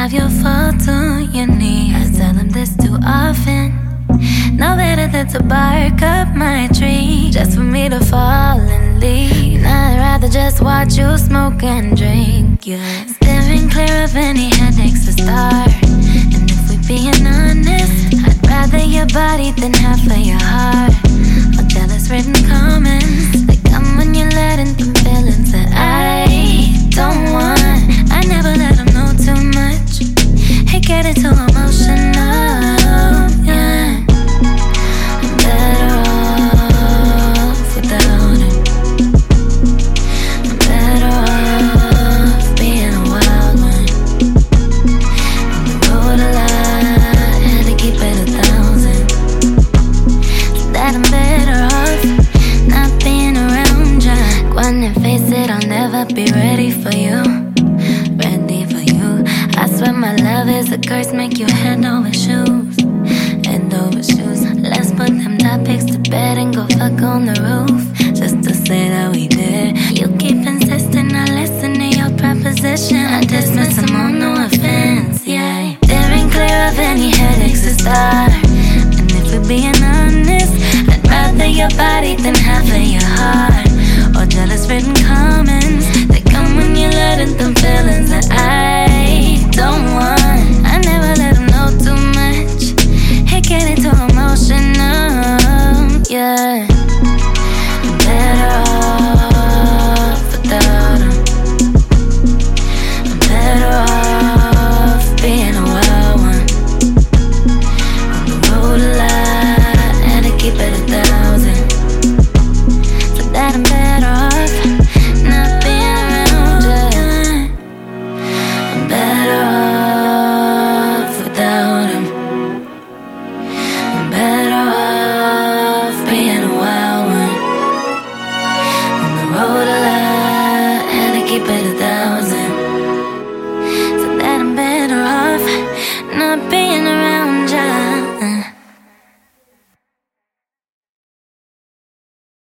have you fall to your knees. I tell them this too often. No better than to bark up my tree just for me to fall and leave. And I'd rather just watch you smoke and drink. Yeah, steering clear of any headaches to start. And if we're being honest, I'd rather your body than half of your heart. All jealous written comments that come when you're letting them feelings that I don't want. I never let them know too much. Hey, get it too emotional. Yeah, I'm better off without it. I'm better off being a wild one. On the road a lot, had to keep it 1,000. So that I'm better off not being around ya. Go on and face it, I'll never be ready for you. Ready for you. I swear my love is a curse, make you hand over shoes. Hand over shoes. Let's put them topics to bed and go fuck on the roof. Just to say that we did. You keep insisting I listen to your proposition. I dismiss them on no offense, yeah. Steering clear of any headaches to start. And if we're being honest, I'd rather your body than half of your heart. Or jealous written comments that come when you're letting them feelings that I don't want. I never let them know too much. Hey, get it too emotional. Yeah, I'm better off without them. I'm better off being a wild one. On the road a lot, had to keep it 1,000. So that I'm better off not being around you. I'm better off without him. I'm better off being a wild one. On the road a lot, had to keep it 1,000. So that I'm better off not being